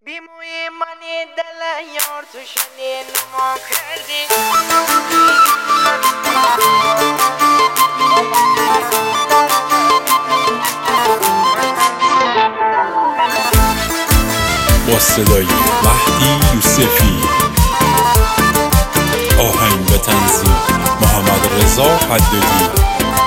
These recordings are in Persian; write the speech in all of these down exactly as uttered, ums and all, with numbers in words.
بیموی منی دل یار تو شنی نما کردی با صدای مهدی یوسفی، آهنگ به تنظیم محمد رضا حدادی.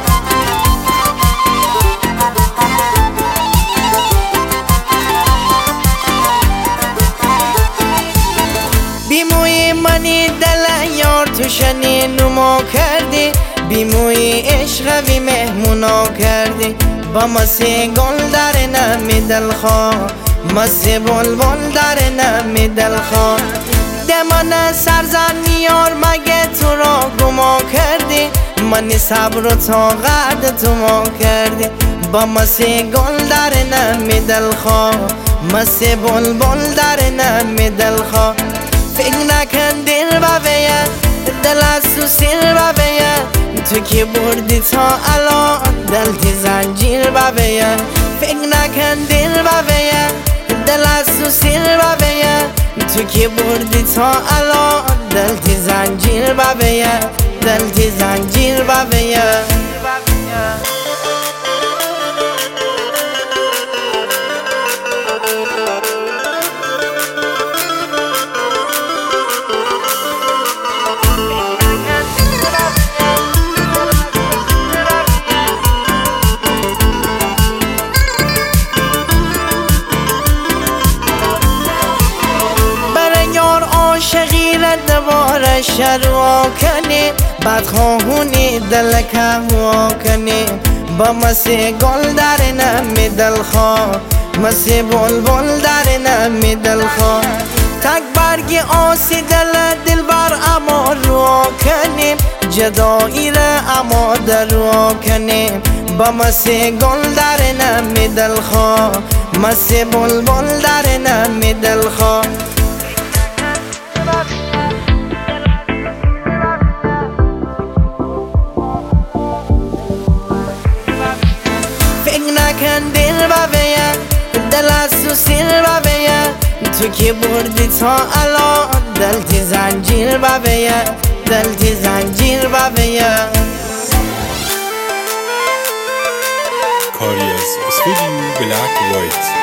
بیموی منی دل یار تو شنی نما کردی، بیموی عشق وی مهمونا کردی، با مسی گل در نمی دلخواه، مسی بلبل در نمی دلخواه. دمان سرزن یار مگه تو را گما کردی، منی صبر و طاقت تو ما کردی، با مسی گل در نمی دلخواه، مسی بلبل در نمی دلخواه. فکر نکن دل بویه دل از تو سیر بویه، تو که بردی تا الان دل تی زنجیر بویه. فکر نکن دل بویه دل از تو سیر بویه، تو که بردی تا الان دل تی زنجیر بویه، دل تی زنجیر بویه. شغیر دوار شروا کنی، بدخواهونی دل کهوا کنی، با مسی گل در نمی دلخواه، مسی بلبل در نمی دلخواه. تک برگی آسی دل دل بر اما روا کنی، جدایی را اما دروا کنی، با مسی گل در نمی دلخواه، مسی بلبل در نمی دلخواه. فکر نکن دل بویه دل از تو سیر بویه، تو که بردی تا الان دل تی زنجیر بویه، دل تی زنجیر بویه. کاری از استودیو بلک وایت.